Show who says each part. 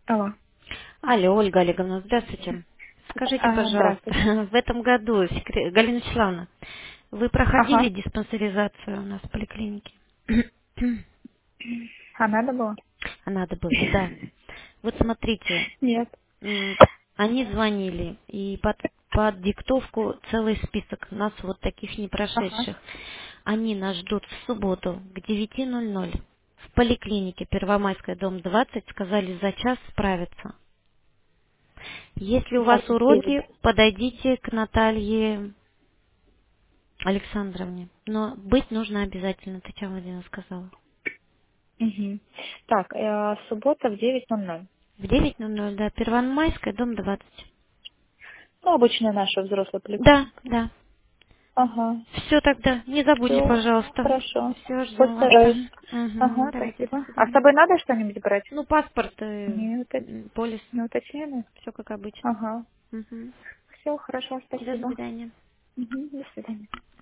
Speaker 1: Алло.
Speaker 2: Алло, Ольга Олеговна, здравствуйте. Скажите,
Speaker 1: Здравствуйте.
Speaker 2: пожалуйста, в этом году, Галина Вячеславовна, вы проходили
Speaker 1: Ага.
Speaker 2: диспансеризацию у нас в поликлинике?
Speaker 1: А надо было?
Speaker 2: А надо было, да. Вот смотрите,
Speaker 1: Нет.
Speaker 2: м, они звонили, и под диктовку целый список нас вот таких не
Speaker 1: Ага.
Speaker 2: прошедших. Они нас ждут в субботу к 9:00 в поликлинике Первомайская, дом 20, сказали за час справиться. Если у вас
Speaker 1: 29.
Speaker 2: уроки, подойдите к Наталье Александровне. Но быть нужно обязательно, Татьяна Владимировна сказала.
Speaker 1: Угу. Так, суббота в 9:00.
Speaker 2: В 9:00, да, Первомайская, дом 20.
Speaker 1: Ну, обычная наша взрослая поликлиника.
Speaker 2: Да, да.
Speaker 1: Ага.
Speaker 2: Все тогда, не забудьте,
Speaker 1: Все,
Speaker 2: пожалуйста.
Speaker 1: хорошо.
Speaker 2: Все, ждем вас.
Speaker 1: Постараюсь.
Speaker 2: Угу,
Speaker 1: Ага,
Speaker 2: давайте, до
Speaker 1: спасибо. А с
Speaker 2: свидания.
Speaker 1: собой надо что-нибудь брать?
Speaker 2: Ну, паспорт, полис,
Speaker 1: Не уточнили?
Speaker 2: все как обычно.
Speaker 1: Ага.
Speaker 2: Угу.
Speaker 1: Все, хорошо,
Speaker 2: До
Speaker 1: спасибо.
Speaker 2: свидания.
Speaker 1: Угу. До свидания.